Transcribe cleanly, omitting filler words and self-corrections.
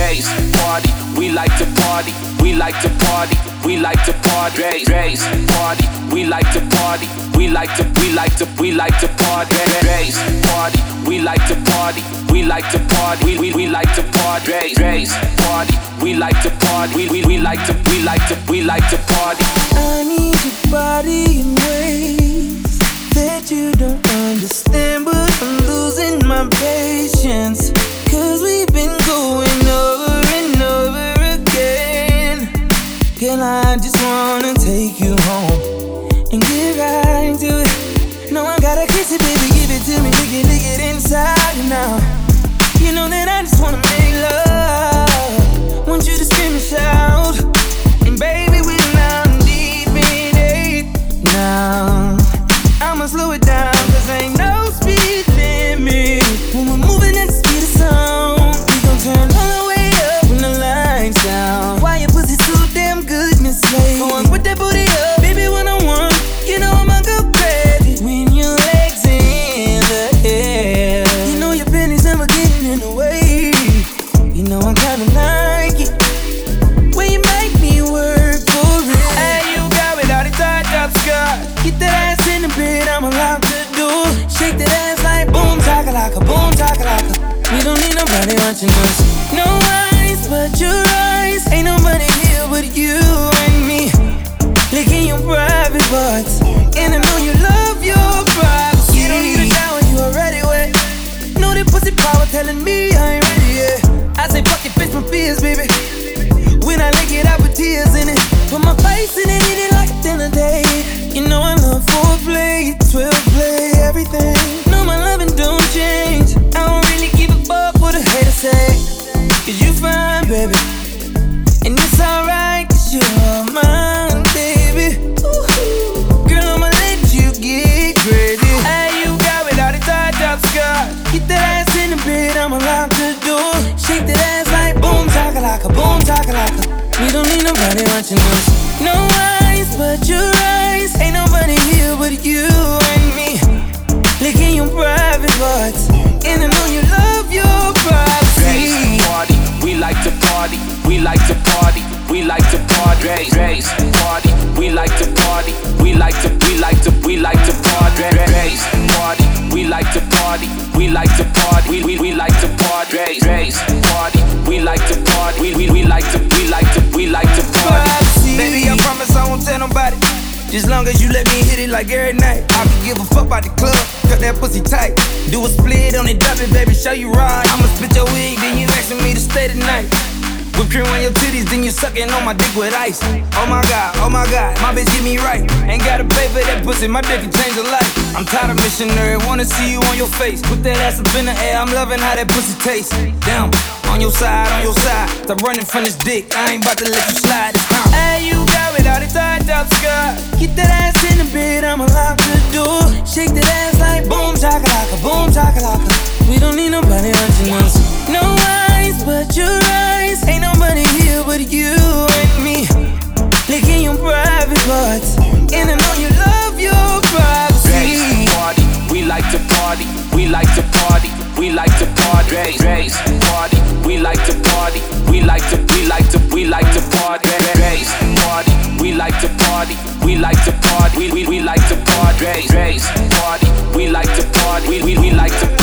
Race, party, we like to party, we like to party, we like to party. Race, party, we like to party, we like to party. Race, party, we like to party, we like to party, we like to party. Race, party, we like to party, we like to party. I need your body in ways that you don't understand, but I'm losing my patience, 'cause we've been going over and over again. Girl, I just wanna take you home and get right into it. No, I gotta kiss it, baby, give it to me, dig it inside you now. You know that I just wanna make love, want you to scream and shout, and baby, we're now deep in it. Now I'ma slow it down, 'cause ain't no speed limit when we're moving at the speed of sound. We gon' turn all the way up when the lights down. Why your pussy so damn good, Miss Lady? Go on, put that booty up, baby, when I want. You know I'ma go crazy when your legs in the air. You know your panties never getting in the way. You know I kinda like it when you make me work for it. Hey, you got without a tied-up skirt. Get that ass in the bed, I'ma lock the door. Shake that ass like boom chakalaka, boom chakalaka. We don't need nobody watching us. No eyes but your eyes. Ain't nobody here but you and me, licking your private parts. And I know you love your privacy. You don't need a shower, you already wet. Know that pussy power telling me I ain't ready yet. I say fuck it, face my fears, baby. When I lick it, I put tears in it. Put my face in it, eat it like a dinner date. You know I love foreplay, 12 play, everything. No, my loving don't change. I don't really give a fuck what a hater say, 'cause you fine, baby, and it's alright, 'cause you're mine, baby. Ooh, girl, I'ma let you get crazy. Hey, you got without a tied-up skirt. Get that ass in the bed, I'ma lock the door. Shake that ass like boom chakalaka, boom chakalaka. We don't need nobody watching us. No eyes but your eyes. Ain't nobody here but you and me, licking your private parts. And I know you love your privacy. Race, party, we like to party, we like to party, we like to party. Race, party, we like to party, we like to party. Race, party, we like to party, we like to party, we like to party. Race, party, we like to party, we like to party. Baby, I promise I won't tell nobody, just long as you let me hit it like every night. I can give a fuck about the club, cut that pussy tight. Do a split on it, drop it, baby, show you right. I'ma split your wig, then you asking me to stay tonight. Whip cream on your titties, then you sucking on my dick with ice. Oh my god, my bitch get me right. Ain't gotta pay for that pussy, my dick can change a life. I'm tired of missionary, wanna see you on your face. Put that ass up in the air, I'm loving how that pussy tastes. Damn, on your side, stop running from this dick, I ain't about to let you slide this time. Hey, you got without a tied-up skirt. Get that ass in the bed, I'ma lock the door. Shake that ass like boom chakalaka, boom chakalaka. We don't need nobody watching us. No eyes but your eyes. Ain't nobody here but you and me, licking your private parts. And I know you love your privacy. Race, party, we like to party, we like to party, we like to party. Race, party, we like to party, we like to party. Race, party, we like to party, we like to party, we like to party. Race, party, we like to party, we like to